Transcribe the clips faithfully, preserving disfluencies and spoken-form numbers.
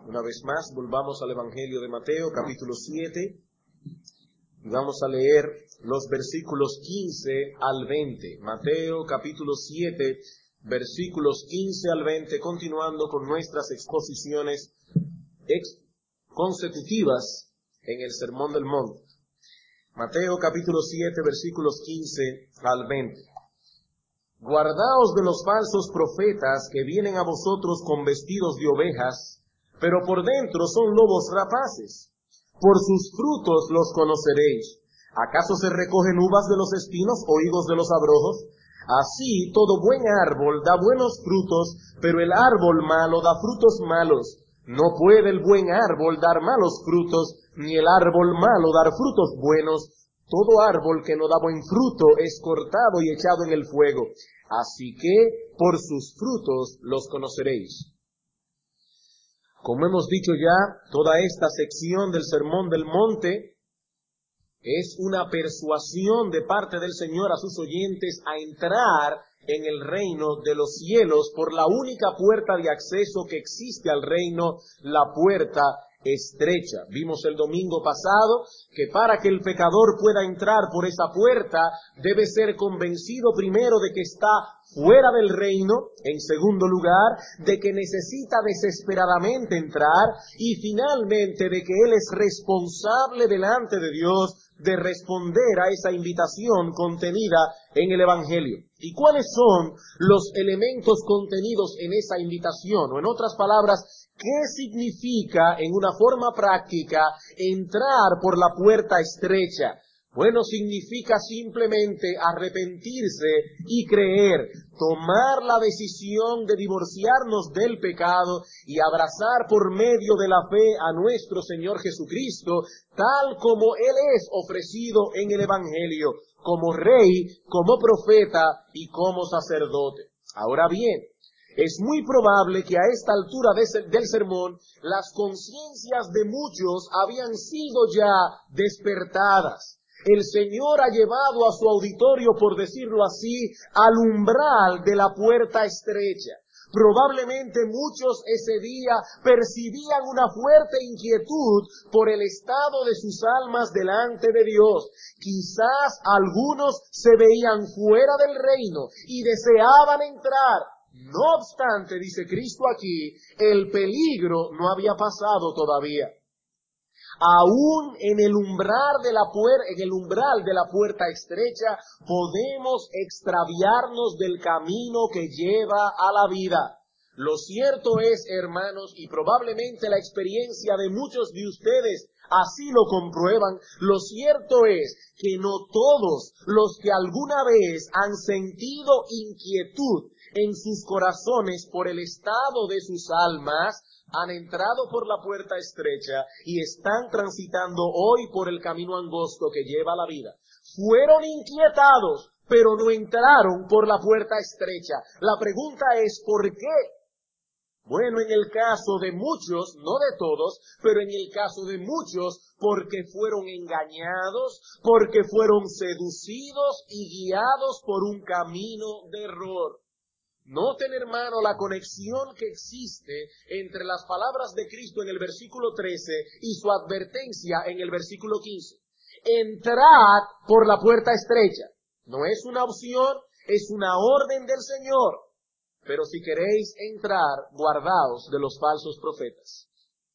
Una vez más, volvamos al Evangelio de Mateo, capítulo siete, y vamos a leer los versículos quince al veinte. Mateo, capítulo siete, versículos quince al veinte, continuando con nuestras exposiciones ex consecutivas en el Sermón del Monte. Mateo, capítulo siete, versículos quince al veinte. Guardaos de los falsos profetas que vienen a vosotros con vestidos de ovejas, pero por dentro son lobos rapaces. Por sus frutos los conoceréis. ¿Acaso se recogen uvas de los espinos o higos de los abrojos? Así todo buen árbol da buenos frutos, pero el árbol malo da frutos malos. No puede el buen árbol dar malos frutos, ni el árbol malo dar frutos buenos. Todo árbol que no da buen fruto es cortado y echado en el fuego. Así que por sus frutos los conoceréis. Como hemos dicho ya, toda esta sección del Sermón del Monte es una persuasión de parte del Señor a sus oyentes a entrar en el reino de los cielos por la única puerta de acceso que existe al reino, la puerta estrecha. Vimos el domingo pasado que para que el pecador pueda entrar por esa puerta debe ser convencido primero de que está fuera del reino, en segundo lugar, de que necesita desesperadamente entrar y finalmente de que él es responsable delante de Dios de responder a esa invitación contenida en el Evangelio. ¿Y cuáles son los elementos contenidos en esa invitación? O en otras palabras, ¿qué significa en una forma práctica entrar por la puerta estrecha? Bueno, significa simplemente arrepentirse y creer, tomar la decisión de divorciarnos del pecado y abrazar por medio de la fe a nuestro Señor Jesucristo, tal como Él es ofrecido en el Evangelio, como Rey, como profeta y como sacerdote. Ahora bien, es muy probable que a esta altura de, del sermón las conciencias de muchos habían sido ya despertadas. El Señor ha llevado a su auditorio, por decirlo así, al umbral de la puerta estrecha. Probablemente muchos ese día percibían una fuerte inquietud por el estado de sus almas delante de Dios. Quizás algunos se veían fuera del reino y deseaban entrar. No obstante, dice Cristo aquí, el peligro no había pasado todavía. Aún en el umbral de la puerta, en el umbral de la puerta estrecha, podemos extraviarnos del camino que lleva a la vida. Lo cierto es, hermanos, y probablemente la experiencia de muchos de ustedes así lo comprueban, lo cierto es que no todos los que alguna vez han sentido inquietud en sus corazones por el estado de sus almas, han entrado por la puerta estrecha y están transitando hoy por el camino angosto que lleva a la vida. Fueron inquietados, pero no entraron por la puerta estrecha. La pregunta es, ¿por qué? Bueno, en el caso de muchos, no de todos, pero en el caso de muchos, porque fueron engañados, porque fueron seducidos y guiados por un camino de error. Noten, hermano, la conexión que existe entre las palabras de Cristo en el versículo trece y su advertencia en el versículo quince. Entrad por la puerta estrecha. No es una opción, es una orden del Señor. Pero si queréis entrar, guardaos de los falsos profetas.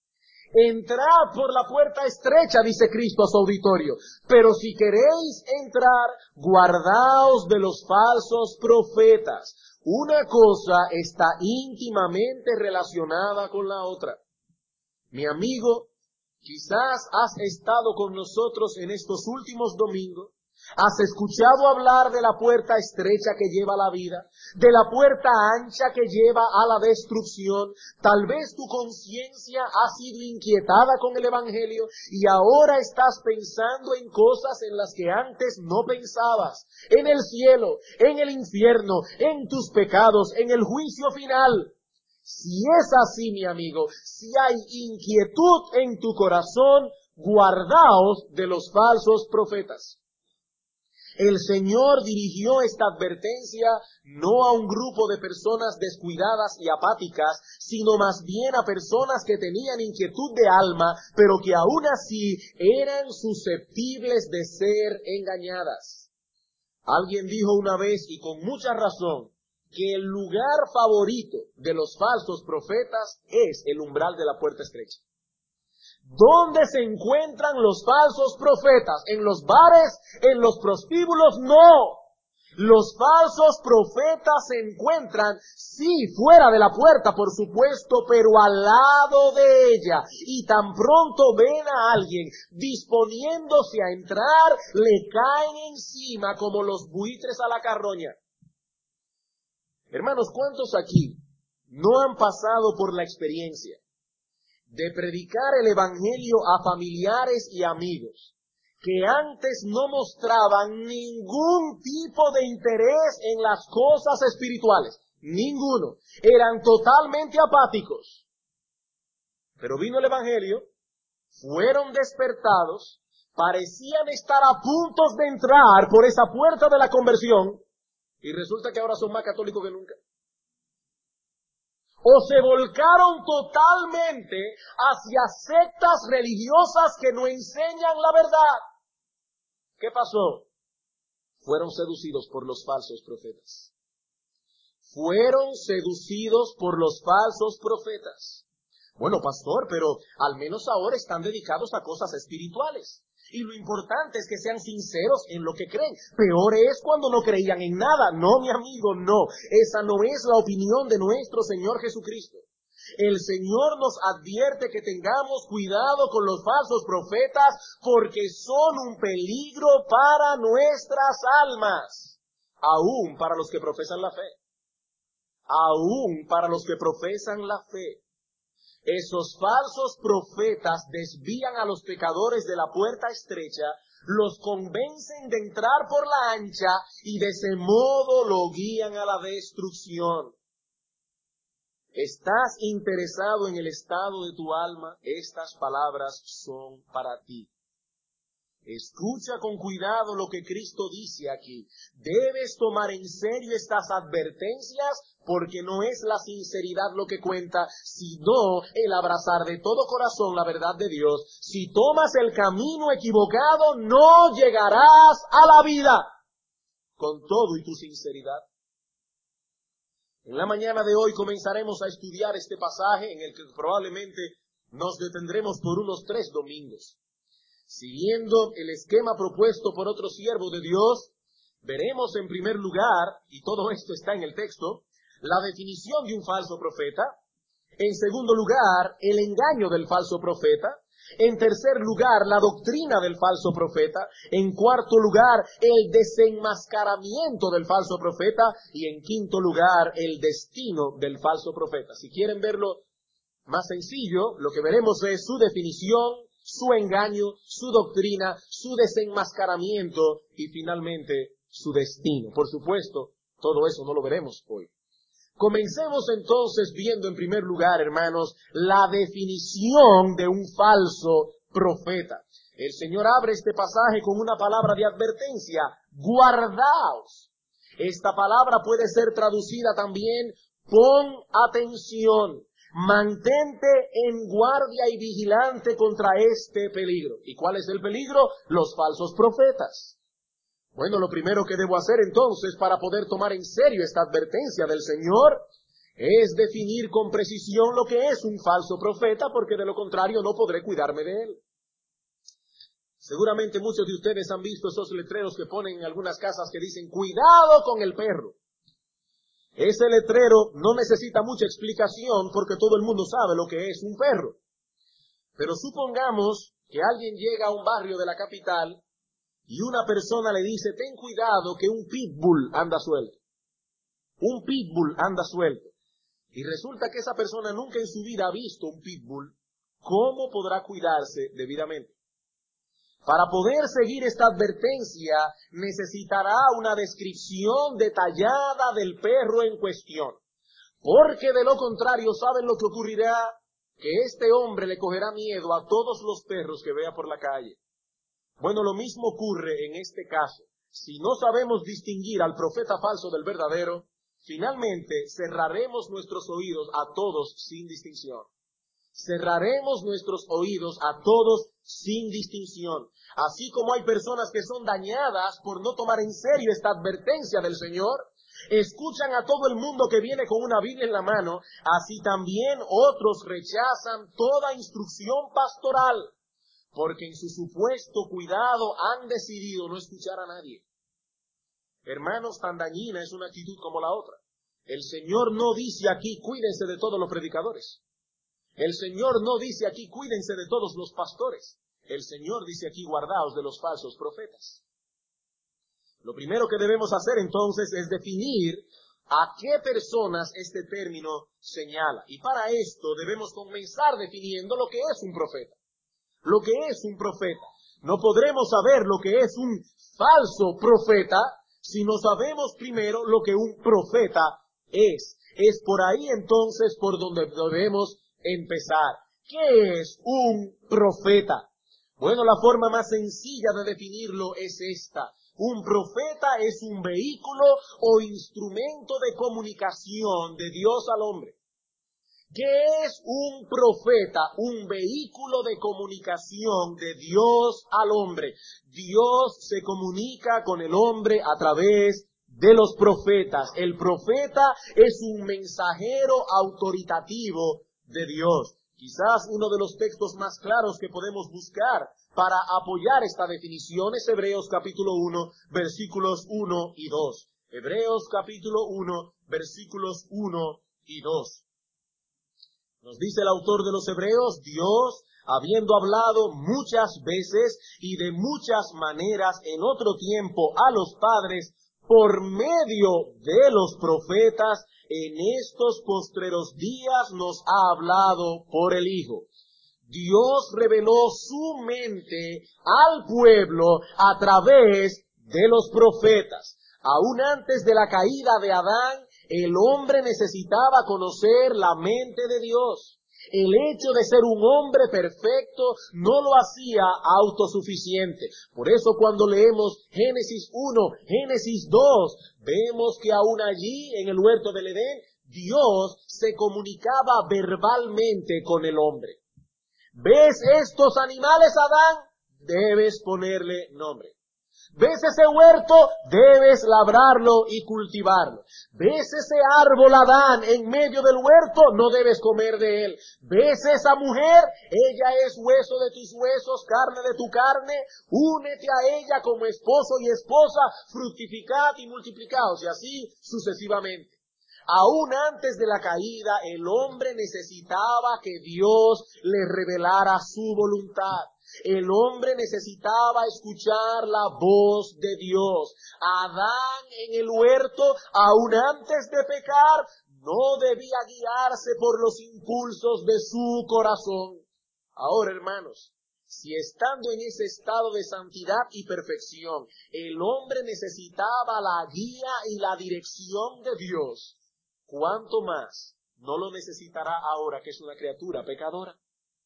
Entrad por la puerta estrecha, dice Cristo a su auditorio. Pero si queréis entrar, guardaos de los falsos profetas. Una cosa está íntimamente relacionada con la otra. Mi amigo, quizás has estado con nosotros en estos últimos domingos. Has escuchado hablar de la puerta estrecha que lleva a la vida, de la puerta ancha que lleva a la destrucción. Tal vez tu conciencia ha sido inquietada con el Evangelio y ahora estás pensando en cosas en las que antes no pensabas. En el cielo, en el infierno, en tus pecados, en el juicio final. Si es así, mi amigo, si hay inquietud en tu corazón, guardaos de los falsos profetas. El Señor dirigió esta advertencia no a un grupo de personas descuidadas y apáticas, sino más bien a personas que tenían inquietud de alma, pero que aún así eran susceptibles de ser engañadas. Alguien dijo una vez, y con mucha razón, que el lugar favorito de los falsos profetas es el umbral de la puerta estrecha. ¿Dónde se encuentran los falsos profetas? ¿En los bares? ¿En los prostíbulos? No. Los falsos profetas se encuentran, sí, fuera de la puerta, por supuesto, pero al lado de ella. Y tan pronto ven a alguien disponiéndose a entrar, le caen encima como los buitres a la carroña. Hermanos, ¿cuántos aquí no han pasado por la experiencia de predicar el evangelio a familiares y amigos que antes no mostraban ningún tipo de interés en las cosas espirituales? Ninguno. Eran totalmente apáticos. Pero vino el evangelio, fueron despertados, parecían estar a punto de entrar por esa puerta de la conversión, y resulta que ahora son más católicos que nunca. O se volcaron totalmente hacia sectas religiosas que no enseñan la verdad. ¿Qué pasó? Fueron seducidos por los falsos profetas. Fueron seducidos por los falsos profetas. Bueno, pastor, pero al menos ahora están dedicados a cosas espirituales. Y lo importante es que sean sinceros en lo que creen. Peor es cuando no creían en nada. No, mi amigo, no. Esa no es la opinión de nuestro Señor Jesucristo. El Señor nos advierte que tengamos cuidado con los falsos profetas porque son un peligro para nuestras almas. Aún para los que profesan la fe. Aún para los que profesan la fe. Esos falsos profetas desvían a los pecadores de la puerta estrecha, los convencen de entrar por la ancha y de ese modo lo guían a la destrucción. ¿Estás interesado en el estado de tu alma? Estas palabras son para ti. Escucha con cuidado lo que Cristo dice aquí. Debes tomar en serio estas advertencias porque no es la sinceridad lo que cuenta, sino el abrazar de todo corazón la verdad de Dios. Si tomas el camino equivocado, no llegarás a la vida con todo y tu sinceridad. En la mañana de hoy comenzaremos a estudiar este pasaje en el que probablemente nos detendremos por unos tres domingos. Siguiendo el esquema propuesto por otro siervo de Dios, veremos en primer lugar, y todo esto está en el texto, la definición de un falso profeta. En segundo lugar, el engaño del falso profeta. En tercer lugar, la doctrina del falso profeta. En cuarto lugar, el desenmascaramiento del falso profeta. Y en quinto lugar, el destino del falso profeta. Si quieren verlo más sencillo, lo que veremos es su definición, su engaño, su doctrina, su desenmascaramiento y finalmente su destino. Por supuesto, todo eso no lo veremos hoy. Comencemos entonces viendo en primer lugar, hermanos, la definición de un falso profeta. El Señor abre este pasaje con una palabra de advertencia: guardaos. Esta palabra puede ser traducida también: pon atención. Mantente en guardia y vigilante contra este peligro. ¿Y cuál es el peligro? Los falsos profetas. Bueno, lo primero que debo hacer entonces para poder tomar en serio esta advertencia del Señor es definir con precisión lo que es un falso profeta, porque de lo contrario no podré cuidarme de él. Seguramente muchos de ustedes han visto esos letreros que ponen en algunas casas que dicen "cuidado con el perro". Ese letrero no necesita mucha explicación porque todo el mundo sabe lo que es un perro. Pero supongamos que alguien llega a un barrio de la capital y una persona le dice: ten cuidado que un pitbull anda suelto. Un pitbull anda suelto. Y resulta que esa persona nunca en su vida ha visto un pitbull. ¿Cómo podrá cuidarse debidamente? Para poder seguir esta advertencia, necesitará una descripción detallada del perro en cuestión. Porque de lo contrario, ¿saben lo que ocurrirá? Que este hombre le cogerá miedo a todos los perros que vea por la calle. Bueno, lo mismo ocurre en este caso. Si no sabemos distinguir al profeta falso del verdadero, finalmente cerraremos nuestros oídos a todos sin distinción. Cerraremos nuestros oídos a todos sin distinción. Así como hay personas que son dañadas por no tomar en serio esta advertencia del Señor, escuchan a todo el mundo que viene con una Biblia en la mano, así también otros rechazan toda instrucción pastoral, porque en su supuesto cuidado han decidido no escuchar a nadie. Hermanos, tan dañina es una actitud como la otra. El Señor no dice aquí, cuídense de todos los predicadores. El Señor no dice aquí, cuídense de todos los pastores. El Señor dice aquí, guardaos de los falsos profetas. Lo primero que debemos hacer entonces es definir a qué personas este término señala. Y para esto debemos comenzar definiendo lo que es un profeta. Lo que es un profeta. No podremos saber lo que es un falso profeta si no sabemos primero lo que un profeta es. Es por ahí entonces por donde debemos empezar. ¿Qué es un profeta? Bueno, la forma más sencilla de definirlo es esta. Un profeta es un vehículo o instrumento de comunicación de Dios al hombre. ¿Qué es un profeta? Un vehículo de comunicación de Dios al hombre. Dios se comunica con el hombre a través de los profetas. El profeta es un mensajero autoritativo de Dios. Quizás uno de los textos más claros que podemos buscar para apoyar esta definición es Hebreos capítulo uno, versículos uno y dos. Hebreos capítulo uno, versículos uno y dos. Nos dice el autor de los Hebreos, Dios, habiendo hablado muchas veces y de muchas maneras en otro tiempo a los padres por medio de los profetas, en estos postreros días nos ha hablado por el Hijo. Dios reveló su mente al pueblo a través de los profetas. Aún antes de la caída de Adán, el hombre necesitaba conocer la mente de Dios. El hecho de ser un hombre perfecto no lo hacía autosuficiente. Por eso cuando leemos Génesis uno, Génesis dos, vemos que aún allí en el huerto del Edén, Dios se comunicaba verbalmente con el hombre. ¿Ves estos animales, Adán? Debes ponerle nombre. ¿Ves ese huerto? Debes labrarlo y cultivarlo. ¿Ves ese árbol, Adán, en medio del huerto? No debes comer de él. ¿Ves esa mujer? Ella es hueso de tus huesos, carne de tu carne. Únete a ella como esposo y esposa, fructificad y multiplicaos, y así sucesivamente. Aún antes de la caída, el hombre necesitaba que Dios le revelara su voluntad. El hombre necesitaba escuchar la voz de Dios. Adán en el huerto, aún antes de pecar, no debía guiarse por los impulsos de su corazón. Ahora, hermanos, si estando en ese estado de santidad y perfección, el hombre necesitaba la guía y la dirección de Dios, ¿cuánto más no lo necesitará ahora que es una criatura pecadora?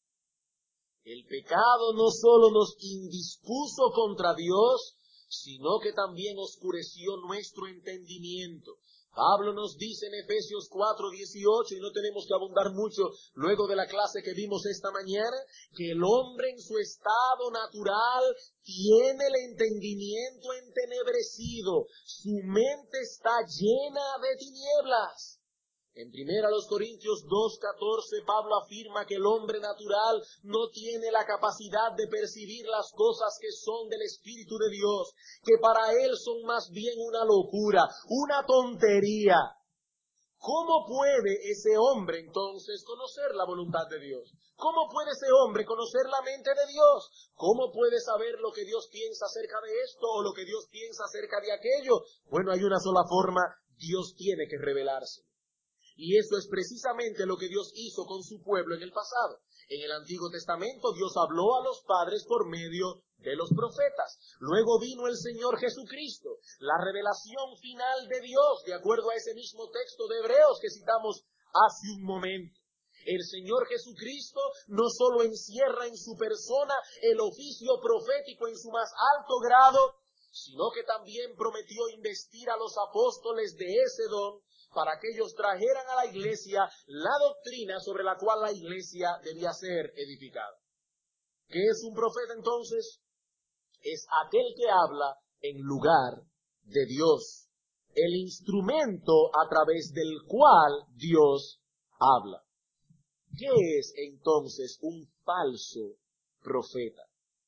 El pecado no solo nos indispuso contra Dios, sino que también oscureció nuestro entendimiento. Pablo nos dice en Efesios cuatro dieciocho, y no tenemos que abundar mucho luego de la clase que vimos esta mañana, que el hombre en su estado natural tiene el entendimiento entenebrecido, su mente está llena de tinieblas. En primera los Corintios dos catorce, Pablo afirma que el hombre natural no tiene la capacidad de percibir las cosas que son del Espíritu de Dios, que para él son más bien una locura, una tontería. ¿Cómo puede ese hombre entonces conocer la voluntad de Dios? ¿Cómo puede ese hombre conocer la mente de Dios? ¿Cómo puede saber lo que Dios piensa acerca de esto o lo que Dios piensa acerca de aquello? Bueno, hay una sola forma, Dios tiene que revelarse. Y eso es precisamente lo que Dios hizo con su pueblo en el pasado. En el Antiguo Testamento Dios habló a los padres por medio de los profetas. Luego vino el Señor Jesucristo, la revelación final de Dios, de acuerdo a ese mismo texto de Hebreos que citamos hace un momento. El Señor Jesucristo no solo encierra en su persona el oficio profético en su más alto grado, sino que también prometió investir a los apóstoles de ese don para que ellos trajeran a la iglesia la doctrina sobre la cual la iglesia debía ser edificada. ¿Qué es un profeta entonces? Es aquel que habla en lugar de Dios, el instrumento a través del cual Dios habla. ¿Qué es entonces un falso profeta?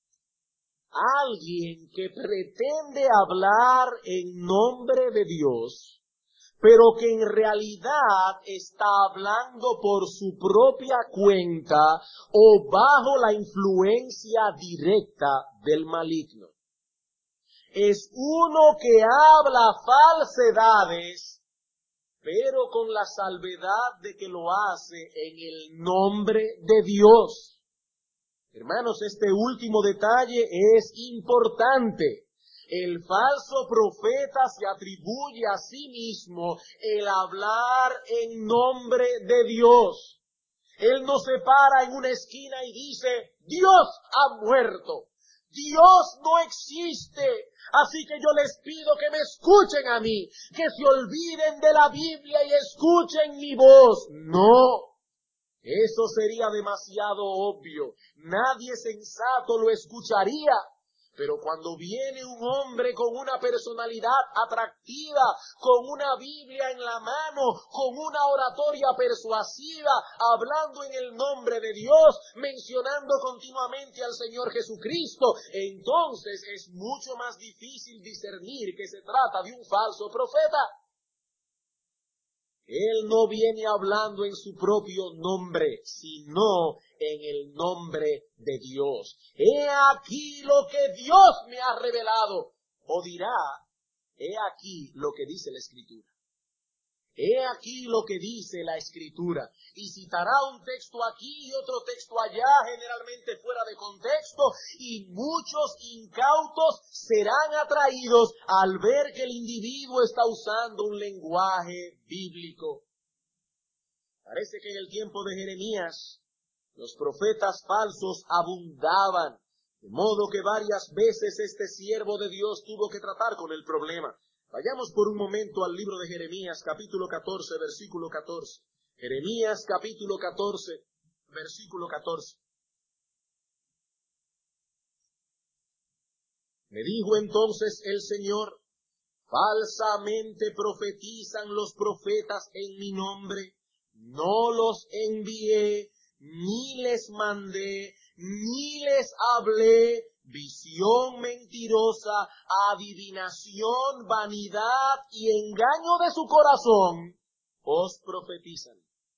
Alguien que pretende hablar en nombre de Dios, pero que en realidad está hablando por su propia cuenta o bajo la influencia directa del maligno. Es uno que habla falsedades, pero con la salvedad de que lo hace en el nombre de Dios. Hermanos, este último detalle es importante. El falso profeta se atribuye a sí mismo el hablar en nombre de Dios. Él no se para en una esquina y dice, Dios ha muerto, Dios no existe, así que yo les pido que me escuchen a mí, que se olviden de la Biblia y escuchen mi voz. No, eso sería demasiado obvio, nadie sensato lo escucharía. Pero cuando viene un hombre con una personalidad atractiva, con una Biblia en la mano, con una oratoria persuasiva, hablando en el nombre de Dios, mencionando continuamente al Señor Jesucristo, entonces es mucho más difícil discernir que se trata de un falso profeta. Él no viene hablando en su propio nombre, sino en el nombre de Dios. He aquí lo que Dios me ha revelado. O dirá, he aquí lo que dice la Escritura. He aquí lo que dice la Escritura. Y citará un texto aquí y otro texto allá, generalmente fuera de contexto, y muchos incautos serán atraídos al ver que el individuo está usando un lenguaje bíblico. Parece que en el tiempo de Jeremías, los profetas falsos abundaban, de modo que varias veces este siervo de Dios tuvo que tratar con el problema. Vayamos por un momento al libro de Jeremías, capítulo catorce, versículo catorce. Jeremías, capítulo catorce, versículo catorce. Me dijo entonces el Señor, falsamente profetizan los profetas en mi nombre, no los envié, ni les mandé, ni les hablé. Visión mentirosa, adivinación, vanidad y engaño de su corazón os profetizan.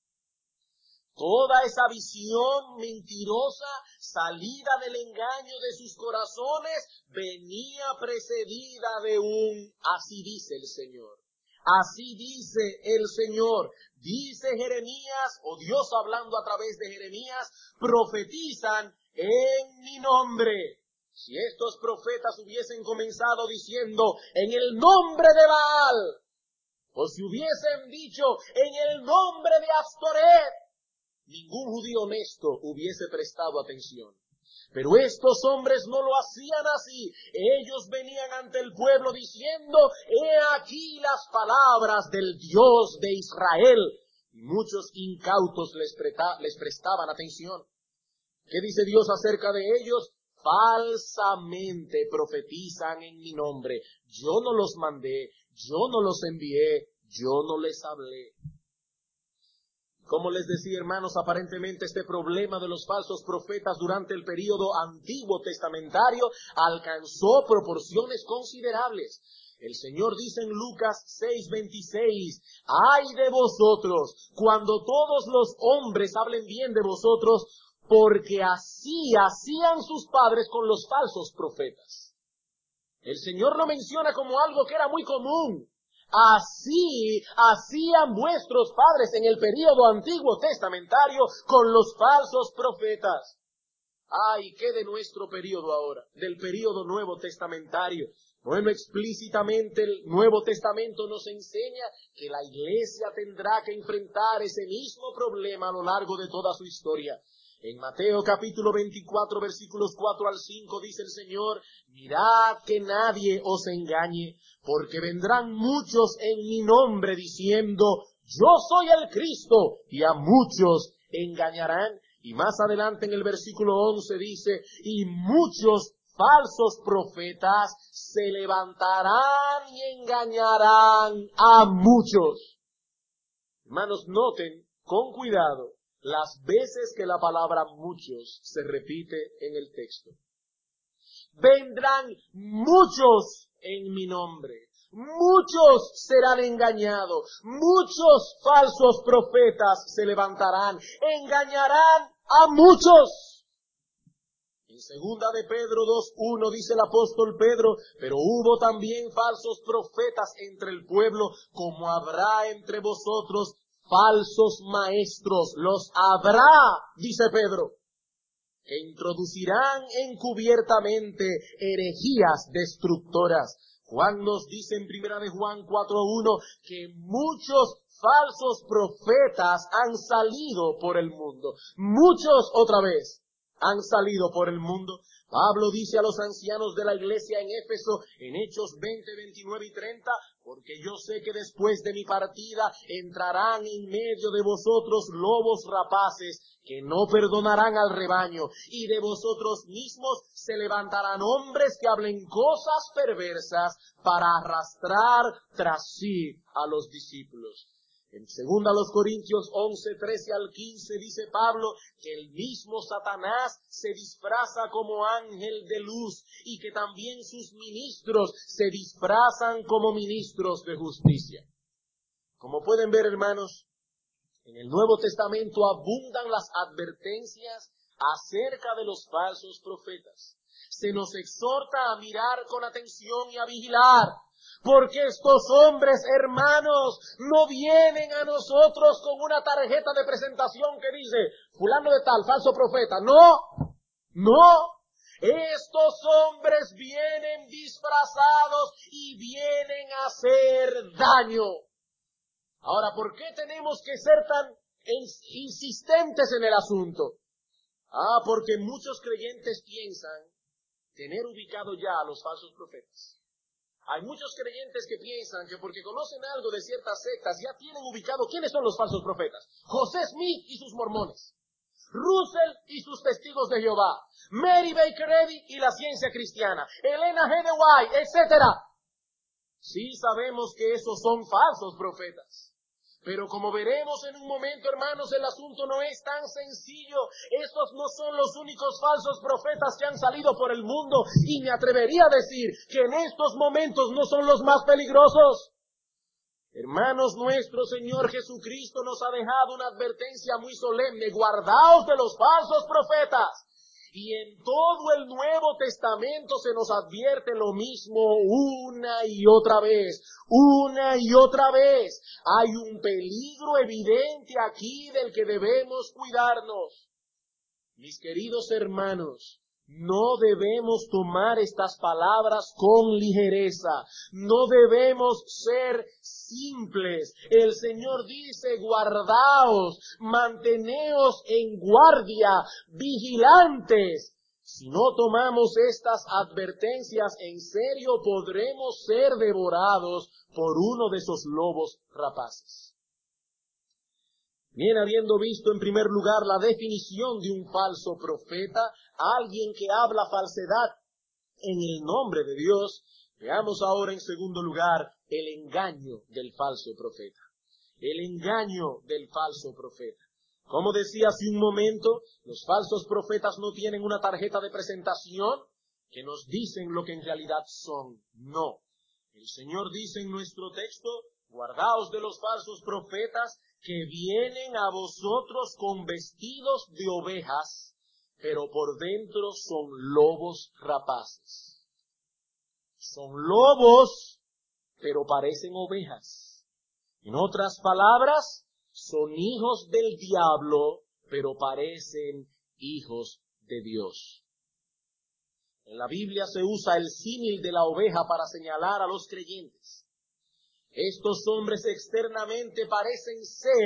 Toda esa visión mentirosa, salida del engaño de sus corazones, venía precedida de un así dice el Señor. Así dice el Señor. Dice Jeremías, o Dios hablando a través de Jeremías, profetizan en mi nombre. Si estos profetas hubiesen comenzado diciendo, en el nombre de Baal, o si hubiesen dicho, en el nombre de Astoret, ningún judío honesto hubiese prestado atención. Pero estos hombres no lo hacían así. Ellos venían ante el pueblo diciendo, he aquí las palabras del Dios de Israel. Y muchos incautos les, preta, les prestaban atención. ¿Qué dice Dios acerca de ellos? Falsamente profetizan en mi nombre. Yo no los mandé, yo no los envié, yo no les hablé. Como les decía, hermanos, aparentemente este problema de los falsos profetas durante el período antiguo testamentario alcanzó proporciones considerables. El Señor dice en Lucas seis veintiséis, ¡ay de vosotros, cuando todos los hombres hablen bien de vosotros, porque así hacían sus padres con los falsos profetas! El Señor lo menciona como algo que era muy común. Así hacían vuestros padres en el período antiguo testamentario con los falsos profetas. Ay, ¿qué de nuestro período ahora? Del período nuevo testamentario. Bueno, explícitamente el Nuevo Testamento nos enseña que la iglesia tendrá que enfrentar ese mismo problema a lo largo de toda su historia. En Mateo capítulo veinticuatro, versículos cuatro al cinco, dice el Señor: mirad que nadie os engañe, porque vendrán muchos en mi nombre diciendo, yo soy el Cristo, y a muchos engañarán. Y más adelante en el versículo once dice, y muchos falsos profetas se levantarán y engañarán a muchos. Hermanos, noten con cuidado las veces que la palabra muchos se repite en el texto. Vendrán muchos en mi nombre. Muchos serán engañados. Muchos falsos profetas se levantarán. Engañarán a muchos. En segunda de Pedro dos uno dice el apóstol Pedro, pero hubo también falsos profetas entre el pueblo, como habrá entre vosotros falsos maestros. Los habrá, dice Pedro, que introducirán encubiertamente herejías destructoras. Juan nos dice en primera de Juan cuatro uno que muchos falsos profetas han salido por el mundo. Muchos otra vez han salido por el mundo. Pablo dice a los ancianos de la iglesia en Éfeso, en Hechos veinte, veintinueve y treinta, porque yo sé que después de mi partida entrarán en medio de vosotros lobos rapaces, que no perdonarán al rebaño, y de vosotros mismos se levantarán hombres que hablen cosas perversas para arrastrar tras sí a los discípulos. En segunda a los Corintios once, trece al quince dice Pablo que el mismo Satanás se disfraza como ángel de luz y que también sus ministros se disfrazan como ministros de justicia. Como pueden ver, hermanos, en el Nuevo Testamento abundan las advertencias acerca de los falsos profetas. Se nos exhorta a mirar con atención y a vigilar, porque estos hombres, hermanos, no vienen a nosotros con una tarjeta de presentación que dice, fulano de tal, falso profeta. No, no. Estos hombres vienen disfrazados y vienen a hacer daño. Ahora, ¿por qué tenemos que ser tan insistentes en el asunto? Ah, porque muchos creyentes piensan tener ubicado ya a los falsos profetas. Hay muchos creyentes que piensan que porque conocen algo de ciertas sectas ya tienen ubicado quiénes son los falsos profetas. José Smith y sus mormones, Russell y sus testigos de Jehová, Mary Baker Eddy y la ciencia cristiana, Elena G. de White, etcétera. Sí sabemos que esos son falsos profetas. Pero como veremos en un momento, hermanos, el asunto no es tan sencillo. Estos no son los únicos falsos profetas que han salido por el mundo. Y me atrevería a decir que en estos momentos no son los más peligrosos. Hermanos, nuestro Señor Jesucristo nos ha dejado una advertencia muy solemne. Guardaos de los falsos profetas. Y en todo el Nuevo Testamento se nos advierte lo mismo una y otra vez, una y otra vez. Hay un peligro evidente aquí del que debemos cuidarnos. Mis queridos hermanos, no debemos tomar estas palabras con ligereza. No debemos ser simples. El Señor dice, guardaos, manteneos en guardia, vigilantes. Si no tomamos estas advertencias en serio, podremos ser devorados por uno de esos lobos rapaces. Bien, habiendo visto en primer lugar la definición de un falso profeta, alguien que habla falsedad en el nombre de Dios, veamos ahora en segundo lugar el engaño del falso profeta. El engaño del falso profeta. Como decía hace un momento, los falsos profetas no tienen una tarjeta de presentación que nos dicen lo que en realidad son. No. El Señor dice en nuestro texto, guardaos de los falsos profetas que vienen a vosotros con vestidos de ovejas, pero por dentro son lobos rapaces. Son lobos, pero parecen ovejas. En otras palabras, son hijos del diablo, pero parecen hijos de Dios. En la Biblia se usa el símil de la oveja para señalar a los creyentes. Estos hombres externamente parecen ser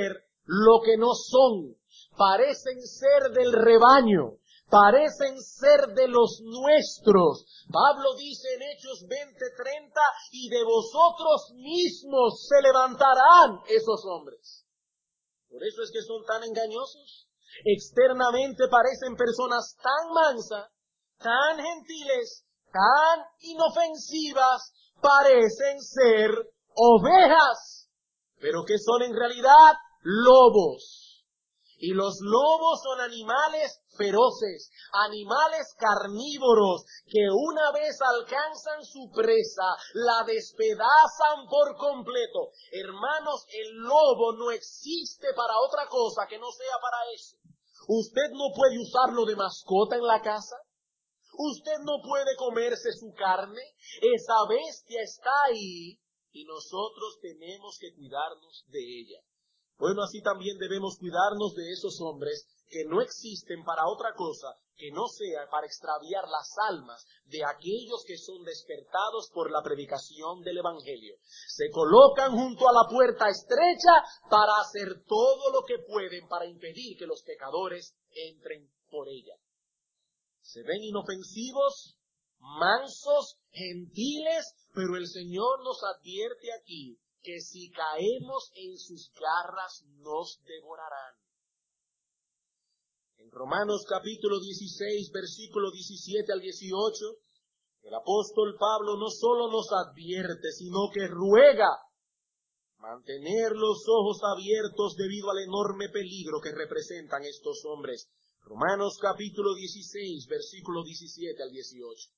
lo que no son, parecen ser del rebaño, parecen ser de los nuestros. Pablo dice en Hechos veinte treinta, y de vosotros mismos se levantarán esos hombres. Por eso es que son tan engañosos. Externamente parecen personas tan mansas, tan gentiles, tan inofensivas, parecen ser ovejas, pero que son en realidad lobos. Y los lobos son animales feroces, animales carnívoros, que una vez alcanzan su presa, la despedazan por completo. Hermanos, el lobo no existe para otra cosa que no sea para eso. Usted no puede usarlo de mascota en la casa. Usted no puede comerse su carne. Esa bestia está ahí y nosotros tenemos que cuidarnos de ella. Bueno, así también debemos cuidarnos de esos hombres que no existen para otra cosa que no sea para extraviar las almas de aquellos que son despertados por la predicación del Evangelio. Se colocan junto a la puerta estrecha para hacer todo lo que pueden para impedir que los pecadores entren por ella. Se ven inofensivos, mansos, gentiles, pero el Señor nos advierte aquí que si caemos en sus garras nos devorarán. En Romanos capítulo dieciséis, versículo diecisiete al dieciocho, el apóstol Pablo no solo nos advierte, sino que ruega mantener los ojos abiertos debido al enorme peligro que representan estos hombres. Romanos capítulo dieciséis, versículo diecisiete al dieciocho.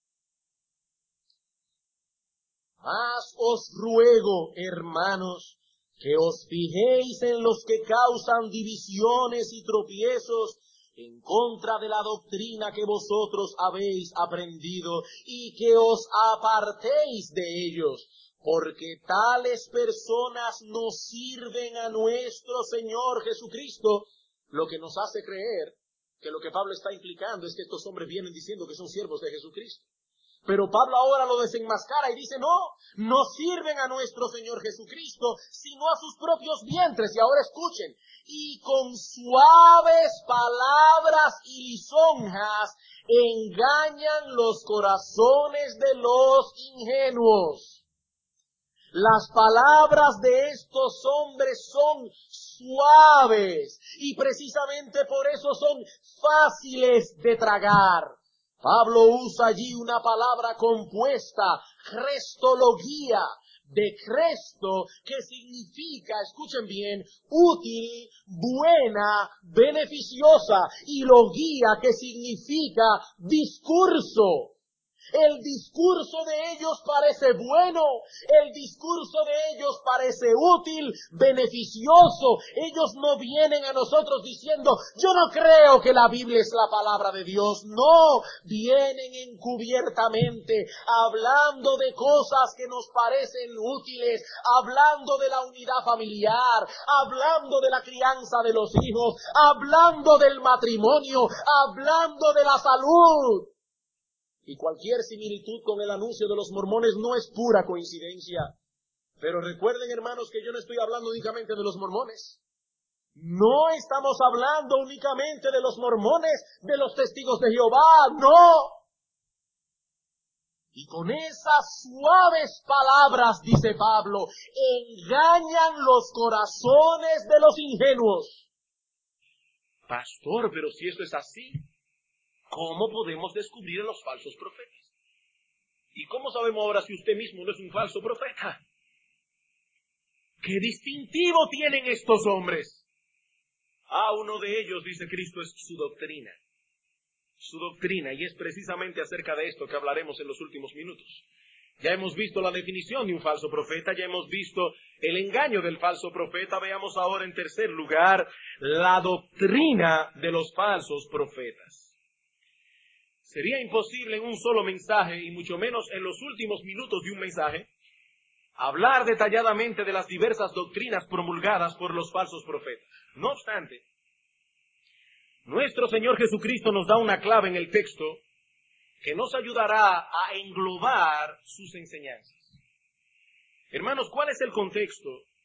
Mas os ruego, hermanos, que os fijéis en los que causan divisiones y tropiezos en contra de la doctrina que vosotros habéis aprendido, y que os apartéis de ellos, porque tales personas no sirven a nuestro Señor Jesucristo, lo que nos hace creer que lo que Pablo está implicando es que estos hombres vienen diciendo que son siervos de Jesucristo. Pero Pablo ahora lo desenmascara y dice, no, no sirven a nuestro Señor Jesucristo, sino a sus propios vientres. Y ahora escuchen, y con suaves palabras y lisonjas engañan los corazones de los ingenuos. Las palabras de estos hombres son suaves y precisamente por eso son fáciles de tragar. Pablo usa allí una palabra compuesta, crestología, de cresto, que significa, escuchen bien, útil, buena, beneficiosa, y logía, que significa discurso. El discurso de ellos parece bueno, el discurso de ellos parece útil, beneficioso. Ellos no vienen a nosotros diciendo, yo no creo que la Biblia es la palabra de Dios. No, vienen encubiertamente, hablando de cosas que nos parecen útiles, hablando de la unidad familiar, hablando de la crianza de los hijos, hablando del matrimonio, hablando de la salud. Y cualquier similitud con el anuncio de los mormones no es pura coincidencia. Pero recuerden, hermanos, que yo no estoy hablando únicamente de los mormones. No estamos hablando únicamente de los mormones, de los testigos de Jehová, no. Y con esas suaves palabras, dice Pablo, engañan los corazones de los ingenuos. Pastor, pero si eso es así, ¿cómo podemos descubrir a los falsos profetas? ¿Y cómo sabemos ahora si usted mismo no es un falso profeta? ¿Qué distintivo tienen estos hombres? Ah, uno de ellos, dice Cristo, es su doctrina. Su doctrina, y es precisamente acerca de esto que hablaremos en los últimos minutos. Ya hemos visto la definición de un falso profeta, ya hemos visto el engaño del falso profeta. Veamos ahora en tercer lugar la doctrina de los falsos profetas. Sería imposible en un solo mensaje, y mucho menos en los últimos minutos de un mensaje, hablar detalladamente de las diversas doctrinas promulgadas por los falsos profetas. No obstante, nuestro Señor Jesucristo nos da una clave en el texto que nos ayudará a englobar sus enseñanzas. Hermanos, ¿cuál es el contexto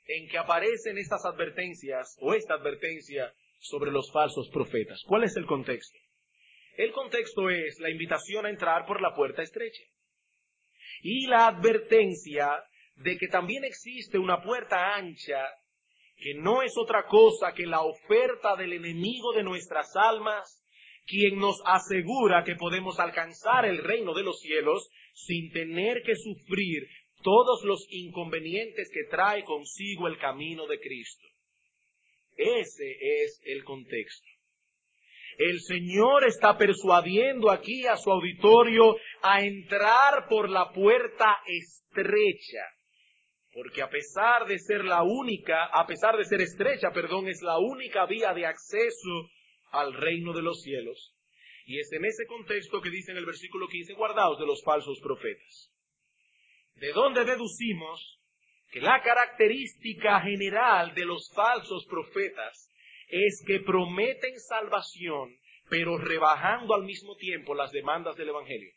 en que aparecen estas advertencias o esta advertencia sobre los falsos profetas. ¿Cuál es el contexto? El contexto es la invitación a entrar por la puerta estrecha y la advertencia de que también existe una puerta ancha que no es otra cosa que la oferta del enemigo de nuestras almas, quien nos asegura que podemos alcanzar el reino de los cielos sin tener que sufrir todos los inconvenientes que trae consigo el camino de Cristo. Ese es el contexto. El Señor está persuadiendo aquí a su auditorio a entrar por la puerta estrecha, porque a pesar de ser la única, a pesar de ser estrecha, perdón, es la única vía de acceso al reino de los cielos. Y es en ese contexto que dice en el versículo quince, guardaos de los falsos profetas. ¿De dónde deducimos que la característica general de los falsos profetas es que prometen salvación, pero rebajando al mismo tiempo las demandas del Evangelio?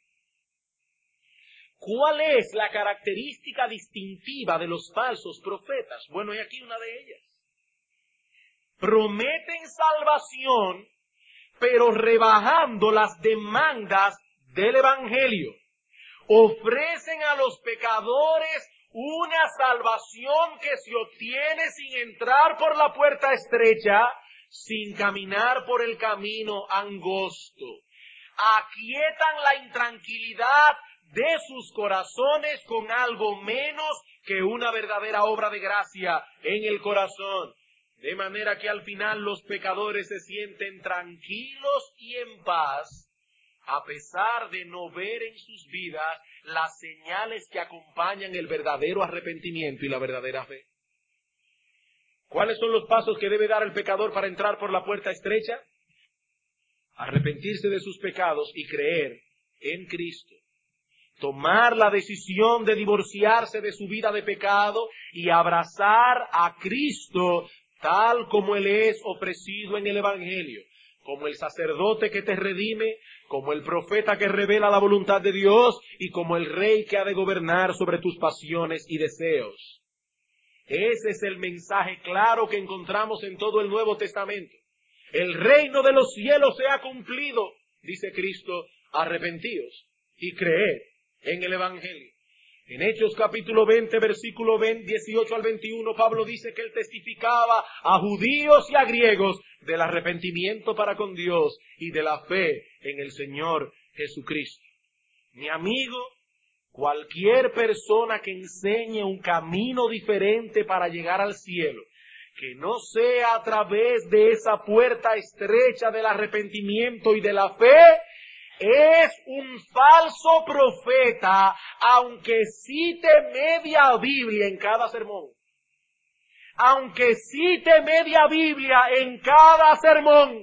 ¿Cuál es la característica distintiva de los falsos profetas? Bueno, hay aquí una de ellas. Prometen salvación, pero rebajando las demandas del Evangelio. Ofrecen a los pecadores una salvación que se obtiene sin entrar por la puerta estrecha, sin caminar por el camino angosto. Aquietan la intranquilidad de sus corazones con algo menos que una verdadera obra de gracia en el corazón. De manera que al final los pecadores se sienten tranquilos y en paz, a pesar de no ver en sus vidas las señales que acompañan el verdadero arrepentimiento y la verdadera fe. ¿Cuáles son los pasos que debe dar el pecador para entrar por la puerta estrecha? Arrepentirse de sus pecados y creer en Cristo. Tomar la decisión de divorciarse de su vida de pecado y abrazar a Cristo tal como Él es ofrecido en el Evangelio, como el sacerdote que te redime, como el profeta que revela la voluntad de Dios y como el rey que ha de gobernar sobre tus pasiones y deseos. Ese es el mensaje claro que encontramos en todo el Nuevo Testamento. El reino de los cielos se ha cumplido, dice Cristo, arrepentíos y creed en el Evangelio. En Hechos capítulo veinte, versículo dieciocho al veintiuno, Pablo dice que él testificaba a judíos y a griegos del arrepentimiento para con Dios y de la fe en el Señor Jesucristo. Mi amigo, cualquier persona que enseñe un camino diferente para llegar al cielo, que no sea a través de esa puerta estrecha del arrepentimiento y de la fe, es un falso profeta, aunque cite media Biblia en cada sermón. Aunque cite media Biblia en cada sermón.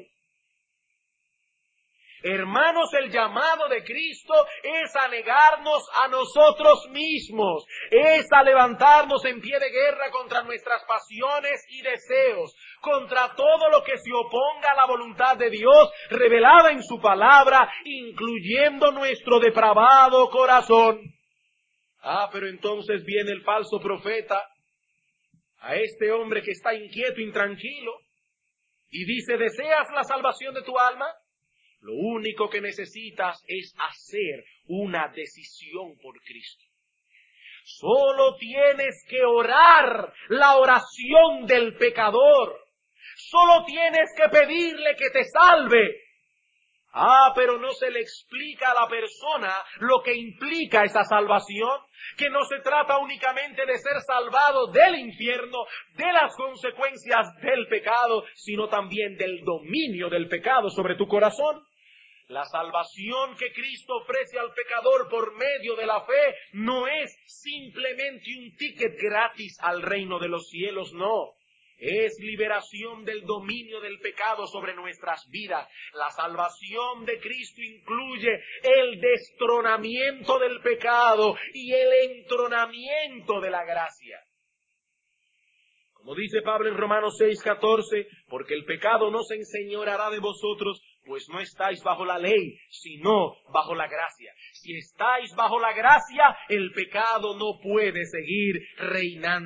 Hermanos, el llamado de Cristo es a negarnos a nosotros mismos, es a levantarnos en pie de guerra contra nuestras pasiones y deseos, contra todo lo que se oponga a la voluntad de Dios revelada en su palabra, incluyendo nuestro depravado corazón. Ah, pero entonces viene el falso profeta a este hombre que está inquieto, intranquilo, y dice, ¿deseas la salvación de tu alma? Lo único que necesitas es hacer una decisión por Cristo. Solo tienes que orar la oración del pecador. Solo tienes que pedirle que te salve. Ah, pero no se le explica a la persona lo que implica esa salvación, que no se trata únicamente de ser salvado del infierno, de las consecuencias del pecado, sino también del dominio del pecado sobre tu corazón. La salvación que Cristo ofrece al pecador por medio de la fe no es simplemente un ticket gratis al reino de los cielos, no. Es liberación del dominio del pecado sobre nuestras vidas. La salvación de Cristo incluye el destronamiento del pecado y el entronamiento de la gracia. Como dice Pablo en Romanos seis, catorce, porque el pecado no se enseñoreará de vosotros, pues no estáis bajo la ley, sino bajo la gracia. Si estáis bajo la gracia, el pecado no puede seguir reinando.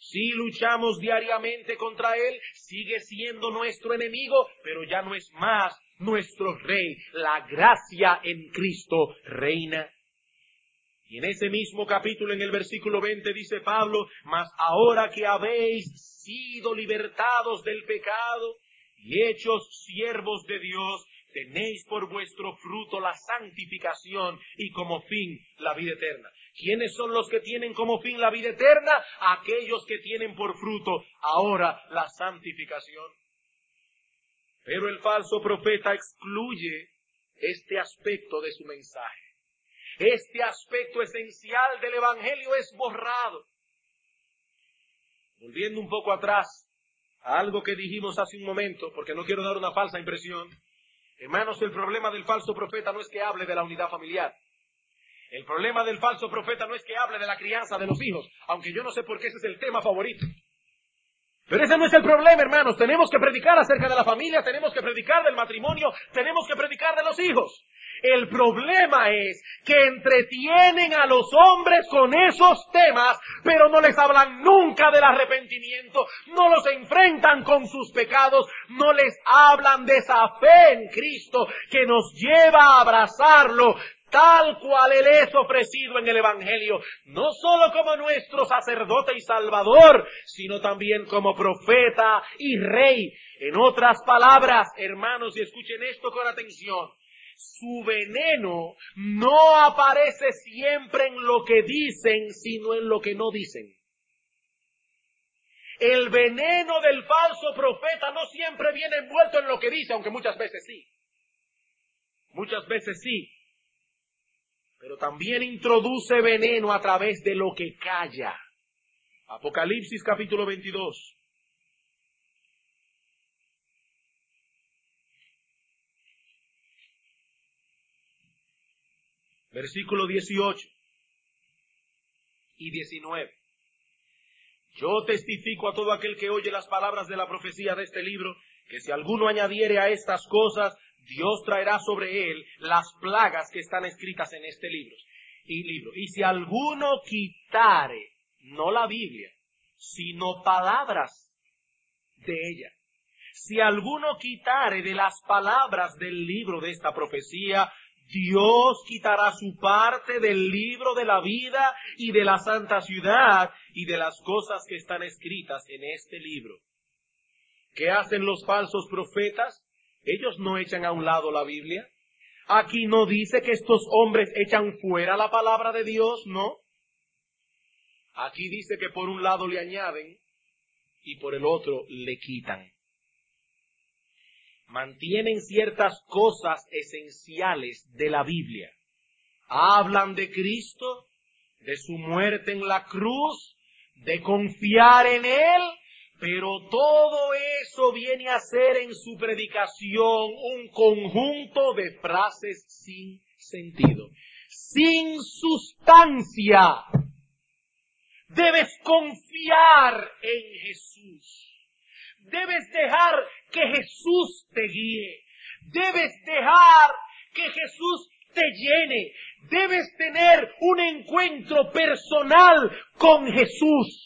Sí luchamos diariamente contra él, sigue siendo nuestro enemigo, pero ya no es más nuestro rey. La gracia en Cristo reina. Y en ese mismo capítulo, en el versículo veinte, dice Pablo, mas ahora que habéis sido libertados del pecado y hechos siervos de Dios, tenéis por vuestro fruto la santificación y como fin la vida eterna. ¿Quiénes son los que tienen como fin la vida eterna? Aquellos que tienen por fruto ahora la santificación. Pero el falso profeta excluye este aspecto de su mensaje. Este aspecto esencial del Evangelio es borrado. Volviendo un poco atrás a algo que dijimos hace un momento, porque no quiero dar una falsa impresión. Hermanos, el problema del falso profeta no es que hable de la unidad familiar. El problema del falso profeta no es que hable de la crianza de los hijos, aunque yo no sé por qué ese es el tema favorito. Pero ese no es el problema, hermanos. Tenemos que predicar acerca de la familia, tenemos que predicar del matrimonio, tenemos que predicar de los hijos. El problema es que entretienen a los hombres con esos temas, pero no les hablan nunca del arrepentimiento, no los enfrentan con sus pecados, no les hablan de esa fe en Cristo que nos lleva a abrazarlo tal cual Él es ofrecido en el Evangelio, no solo como nuestro sacerdote y salvador, sino también como profeta y rey. En otras palabras, hermanos, y escuchen esto con atención, su veneno no aparece siempre en lo que dicen, sino en lo que no dicen. El veneno del falso profeta no siempre viene envuelto en lo que dice, aunque muchas veces sí. Muchas veces sí. Pero también introduce veneno a través de lo que calla. Apocalipsis capítulo veintidós. Versículo dieciocho y diecinueve. Yo testifico a todo aquel que oye las palabras de la profecía de este libro, que si alguno añadiere a estas cosas, Dios traerá sobre él las plagas que están escritas en este libro. Y, libro. y si alguno quitare, no la Biblia, sino palabras de ella. Si alguno quitare de las palabras del libro de esta profecía, Dios quitará su parte del libro de la vida y de la santa ciudad y de las cosas que están escritas en este libro. ¿Qué hacen los falsos profetas? Ellos no echan a un lado la Biblia. Aquí no dice que estos hombres echan fuera la palabra de Dios, no. Aquí dice que por un lado le añaden y por el otro le quitan. Mantienen ciertas cosas esenciales de la Biblia. Hablan de Cristo, de su muerte en la cruz, de confiar en Él, pero todo eso viene a ser en su predicación un conjunto de frases sin sentido, sin sustancia. Debes confiar en Jesús. Debes dejar que Jesús te guíe. Debes dejar que Jesús te llene. Debes tener un encuentro personal con Jesús.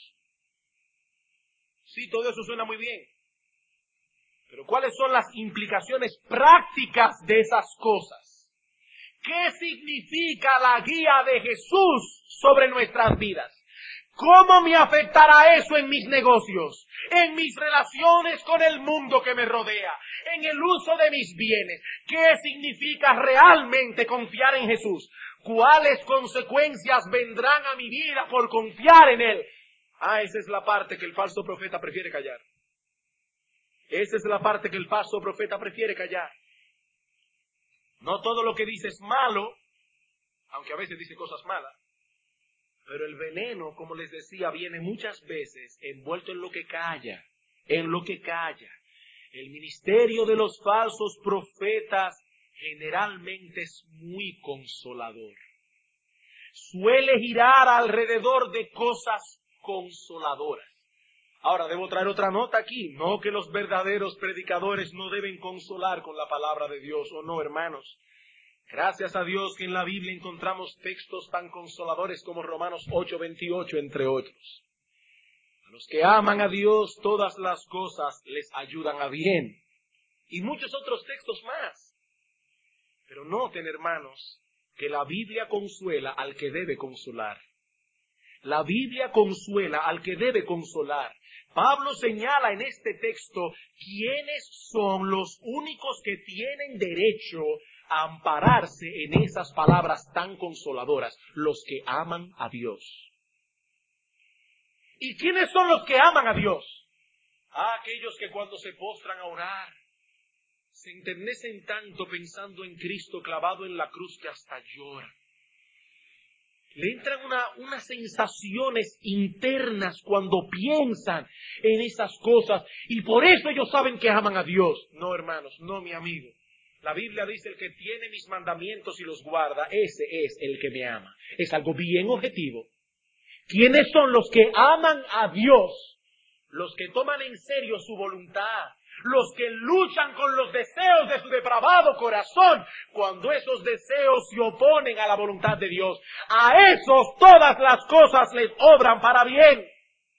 Sí, todo eso suena muy bien. Pero ¿cuáles son las implicaciones prácticas de esas cosas? ¿Qué significa la guía de Jesús sobre nuestras vidas? ¿Cómo me afectará eso en mis negocios, en mis relaciones con el mundo que me rodea, en el uso de mis bienes? ¿Qué significa realmente confiar en Jesús? ¿Cuáles consecuencias vendrán a mi vida por confiar en Él? Ah, esa es la parte que el falso profeta prefiere callar. Esa es la parte que el falso profeta prefiere callar. No todo lo que dice es malo, aunque a veces dice cosas malas. Pero el veneno, como les decía, viene muchas veces envuelto en lo que calla, en lo que calla. El ministerio de los falsos profetas generalmente es muy consolador. Suele girar alrededor de cosas consoladoras. Ahora, debo traer otra nota aquí. No que los verdaderos predicadores no deben consolar con la palabra de Dios, o no, hermanos. Gracias a Dios que en la Biblia encontramos textos tan consoladores como Romanos ocho veintiocho, entre otros. A los que aman a Dios, todas las cosas les ayudan a bien. Y muchos otros textos más. Pero noten, hermanos, que la Biblia consuela al que debe consolar. La Biblia consuela al que debe consolar. Pablo señala en este texto quiénes son los únicos que tienen derecho a ampararse en esas palabras tan consoladoras, los que aman a Dios. ¿Y quiénes son los que aman a Dios? Ah, aquellos que cuando se postran a orar, se enternecen tanto pensando en Cristo clavado en la cruz que hasta lloran. Le entran una, unas sensaciones internas cuando piensan en esas cosas y por eso ellos saben que aman a Dios. No, hermanos, no, mi amigo. La Biblia dice, el que tiene mis mandamientos y los guarda, ese es el que me ama. Es algo bien objetivo. ¿Quiénes son los que aman a Dios? Los que toman en serio su voluntad. Los que luchan con los deseos de su depravado corazón, cuando esos deseos se oponen a la voluntad de Dios. A esos todas las cosas les obran para bien.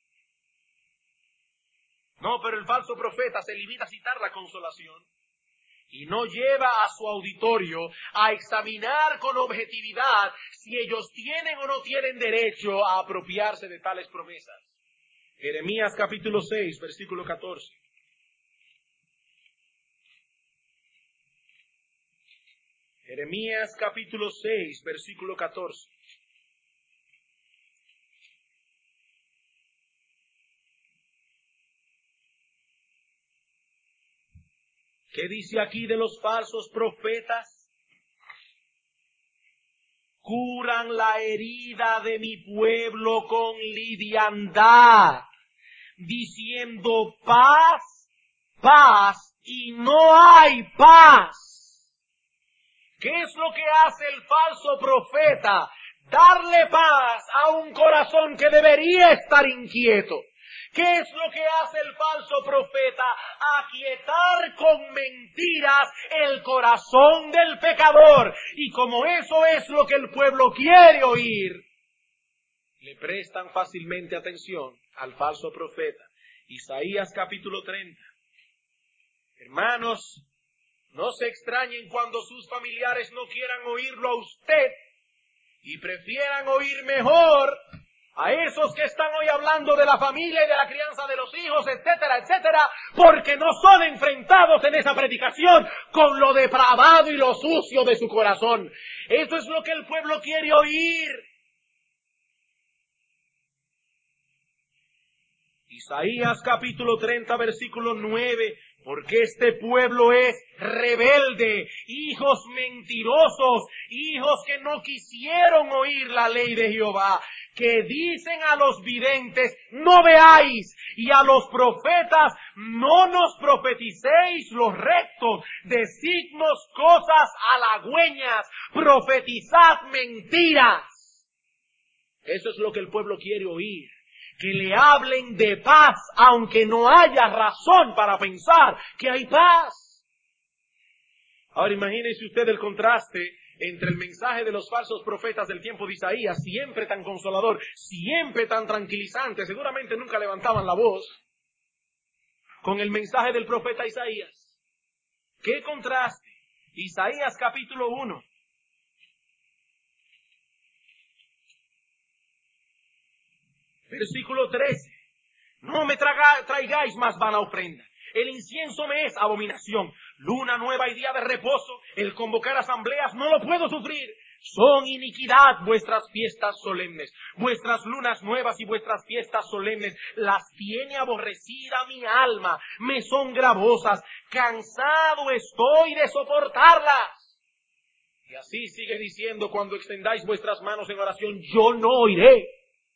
No, pero el falso profeta se limita a citar la consolación y no lleva a su auditorio a examinar con objetividad si ellos tienen o no tienen derecho a apropiarse de tales promesas. Jeremías capítulo seis, versículo catorce. Jeremías capítulo seis, versículo catorce. ¿Qué dice aquí de los falsos profetas? Curan la herida de mi pueblo con liviandad, diciendo paz, paz, y no hay paz. ¿Qué es lo que hace el falso profeta? Darle paz a un corazón que debería estar inquieto. ¿Qué es lo que hace el falso profeta? Aquietar con mentiras el corazón del pecador. Y como eso es lo que el pueblo quiere oír, le prestan fácilmente atención al falso profeta. Isaías capítulo treinta. Hermanos, no se extrañen cuando sus familiares no quieran oírlo a usted y prefieran oír mejor a esos que están hoy hablando de la familia y de la crianza de los hijos, etcétera, etcétera, porque no son enfrentados en esa predicación con lo depravado y lo sucio de su corazón. Eso es lo que el pueblo quiere oír. Isaías capítulo treinta, versículo nueve. Porque este pueblo es rebelde, hijos mentirosos, hijos que no quisieron oír la ley de Jehová, que dicen a los videntes, no veáis, y a los profetas, no nos profeticéis los rectos, decidnos cosas halagüeñas, profetizad mentiras. Eso es lo que el pueblo quiere oír. Que le hablen de paz, aunque no haya razón para pensar que hay paz. Ahora imagínese usted el contraste entre el mensaje de los falsos profetas del tiempo de Isaías, siempre tan consolador, siempre tan tranquilizante, seguramente nunca levantaban la voz, con el mensaje del profeta Isaías. ¿Qué contraste? Isaías capítulo uno. Versículo trece. No me traga, traigáis más vana ofrenda. El incienso me es abominación. Luna nueva y día de reposo, el convocar asambleas no lo puedo sufrir. Son iniquidad vuestras fiestas solemnes. Vuestras lunas nuevas y vuestras fiestas solemnes las tiene aborrecida mi alma. Me son gravosas. Cansado estoy de soportarlas. Y así sigue diciendo, cuando extendáis vuestras manos en oración, yo no oiré.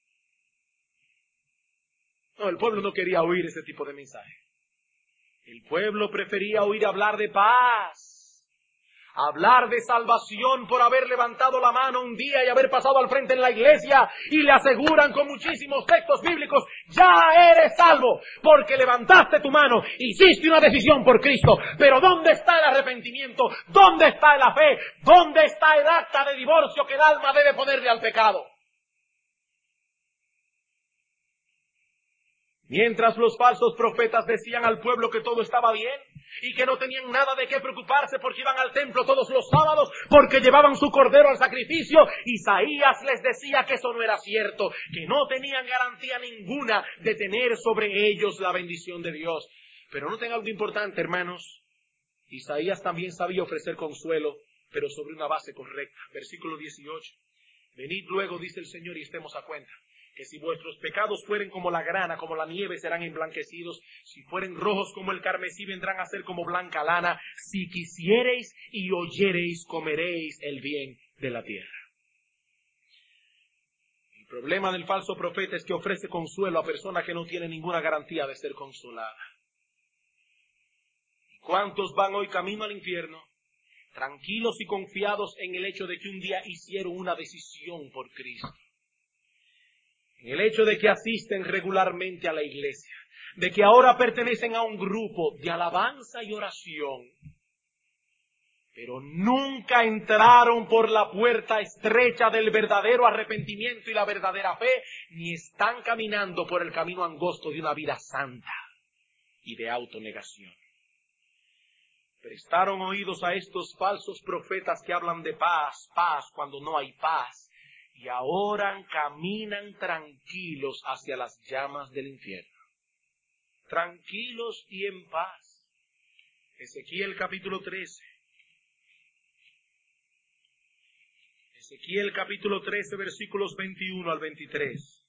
No, el pueblo no quería oír ese tipo de mensaje. El pueblo prefería oír hablar de paz, hablar de salvación por haber levantado la mano un día y haber pasado al frente en la iglesia y le aseguran con muchísimos textos bíblicos, ya eres salvo porque levantaste tu mano, hiciste una decisión por Cristo. Pero ¿dónde está el arrepentimiento? ¿Dónde está la fe? ¿Dónde está el acta de divorcio que el alma debe ponerle al pecado? Mientras los falsos profetas decían al pueblo que todo estaba bien y que no tenían nada de qué preocuparse porque iban al templo todos los sábados, porque llevaban su cordero al sacrificio, Isaías les decía que eso no era cierto, que no tenían garantía ninguna de tener sobre ellos la bendición de Dios. Pero noten algo importante, hermanos. Isaías también sabía ofrecer consuelo, pero sobre una base correcta. Versículo dieciocho. Venid luego, dice el Señor, y estemos a cuenta, que si vuestros pecados fueren como la grana, como la nieve, serán emblanquecidos. Si fueren rojos como el carmesí, vendrán a ser como blanca lana. Si quisiereis y oyereis, comeréis el bien de la tierra. El problema del falso profeta es que ofrece consuelo a personas que no tienen ninguna garantía de ser consolada. ¿Cuántos van hoy camino al infierno? Tranquilos y confiados en el hecho de que un día hicieron una decisión por Cristo. En el hecho de que asisten regularmente a la iglesia, de que ahora pertenecen a un grupo de alabanza y oración, pero nunca entraron por la puerta estrecha del verdadero arrepentimiento y la verdadera fe, ni están caminando por el camino angosto de una vida santa y de autonegación. Prestaron oídos a estos falsos profetas que hablan de paz, paz cuando no hay paz. Y ahora caminan tranquilos hacia las llamas del infierno. Tranquilos y en paz. Ezequiel capítulo trece. Ezequiel capítulo trece, versículos veintiuno al veintitrés.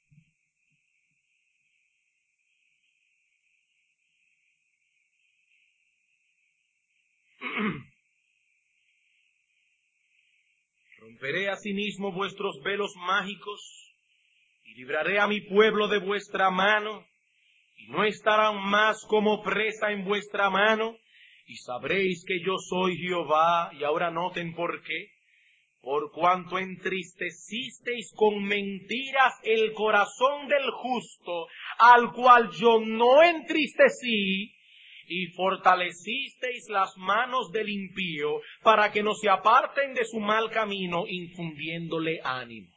Romperé asimismo vuestros velos mágicos y libraré a mi pueblo de vuestra mano, y no estarán más como presa en vuestra mano, y sabréis que yo soy Jehová. Y ahora noten por qué. Por cuanto entristecisteis con mentiras el corazón del justo, al cual yo no entristecí, y fortalecisteis las manos del impío, para que no se aparten de su mal camino, infundiéndole ánimo.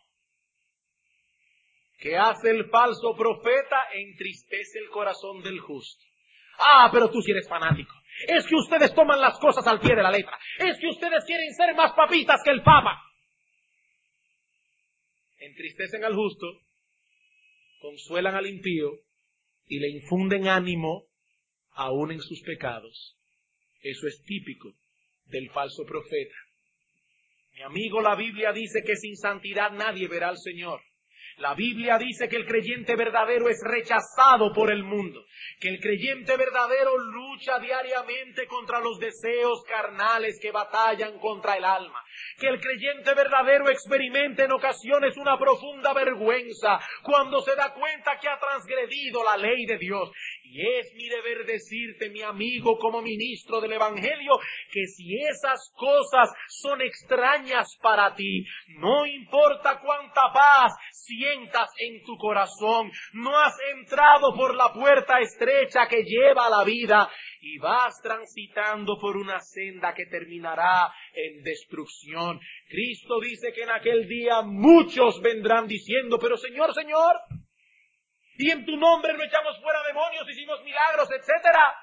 ¿Qué hace el falso profeta? Entristece el corazón del justo. Ah, pero tú sí eres fanático. Es que ustedes toman las cosas al pie de la letra. Es que ustedes quieren ser más papitas que el Papa. Entristecen al justo, consuelan al impío y le infunden ánimo aún en sus pecados. Eso es típico del falso profeta. Mi amigo, la Biblia dice que sin santidad nadie verá al Señor. La Biblia dice que el creyente verdadero es rechazado por el mundo, que el creyente verdadero lucha diariamente contra los deseos carnales que batallan contra el alma, que el creyente verdadero experimenta en ocasiones una profunda vergüenza cuando se da cuenta que ha transgredido la ley de Dios. Y es mi deber decirte, mi amigo, como ministro del Evangelio, que si esas cosas son extrañas para ti, no importa cuánta paz sientas en tu corazón, no has entrado por la puerta estrecha que lleva a la vida y vas transitando por una senda que terminará en destrucción. Cristo dice que en aquel día muchos vendrán diciendo, pero Señor, Señor, y en tu nombre no echamos fuera demonios, hicimos milagros, etcétera.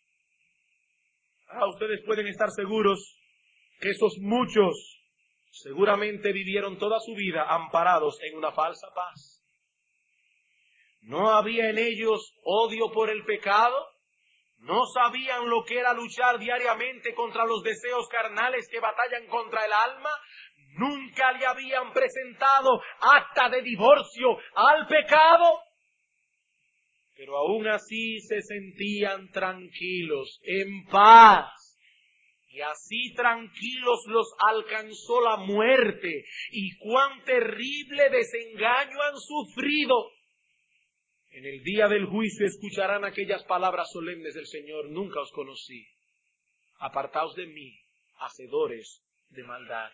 Ah, ustedes pueden estar seguros que esos muchos seguramente vivieron toda su vida amparados en una falsa paz. No había en ellos odio por el pecado, no sabían lo que era luchar diariamente contra los deseos carnales que batallan contra el alma, nunca le habían presentado acta de divorcio al pecado. Pero aún así se sentían tranquilos, en paz. Y así tranquilos los alcanzó la muerte. Y cuán terrible desengaño han sufrido. En el día del juicio escucharán aquellas palabras solemnes del Señor: nunca os conocí. Apartaos de mí, hacedores de maldad.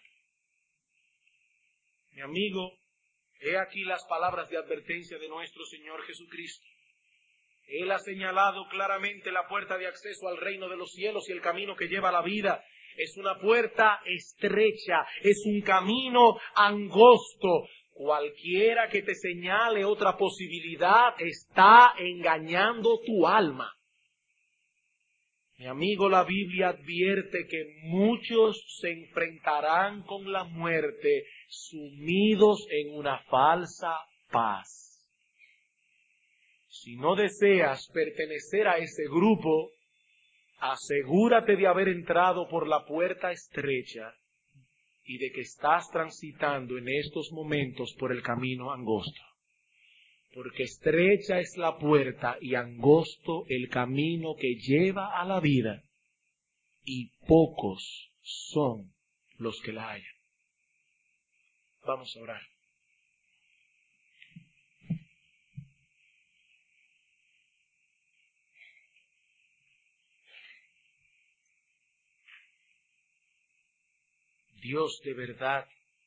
Mi amigo, he aquí las palabras de advertencia de nuestro Señor Jesucristo. Él ha señalado claramente la puerta de acceso al reino de los cielos y el camino que lleva a la vida. Es una puerta estrecha, es un camino angosto. Cualquiera que te señale otra posibilidad está engañando tu alma. Mi amigo, la Biblia advierte que muchos se enfrentarán con la muerte sumidos en una falsa paz. Si no deseas pertenecer a ese grupo, asegúrate de haber entrado por la puerta estrecha y de que estás transitando en estos momentos por el camino angosto. Porque estrecha es la puerta y angosto el camino que lleva a la vida, y pocos son los que la hallan. Vamos a orar. Dios de verdad,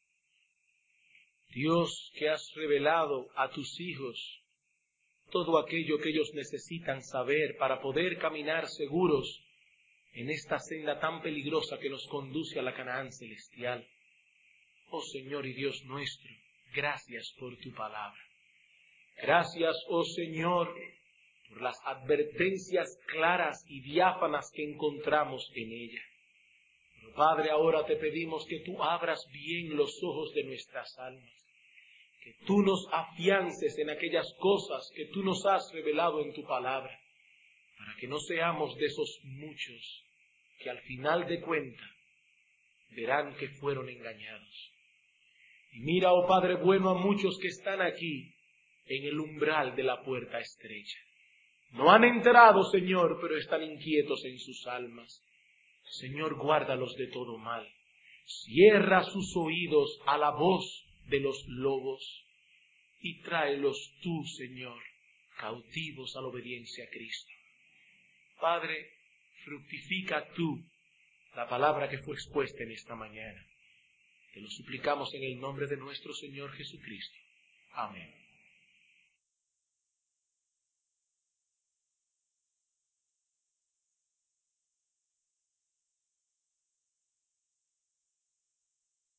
Dios que has revelado a tus hijos todo aquello que ellos necesitan saber para poder caminar seguros en esta senda tan peligrosa que nos conduce a la Canaán celestial. Oh Señor y Dios nuestro, gracias por tu palabra. Gracias, oh Señor, por las advertencias claras y diáfanas que encontramos en ella. Pero Padre, ahora te pedimos que tú abras bien los ojos de nuestras almas, que tú nos afiances en aquellas cosas que tú nos has revelado en tu palabra, para que no seamos de esos muchos que al final de cuentas verán que fueron engañados. Y mira, oh Padre bueno, a muchos que están aquí en el umbral de la puerta estrecha. No han entrado, Señor, pero están inquietos en sus almas. Señor, guárdalos de todo mal. Cierra sus oídos a la voz de los lobos y tráelos tú, Señor, cautivos a la obediencia a Cristo. Padre, fructifica tú la palabra que fue expuesta en esta mañana. Te lo suplicamos en el nombre de nuestro Señor Jesucristo. Amén.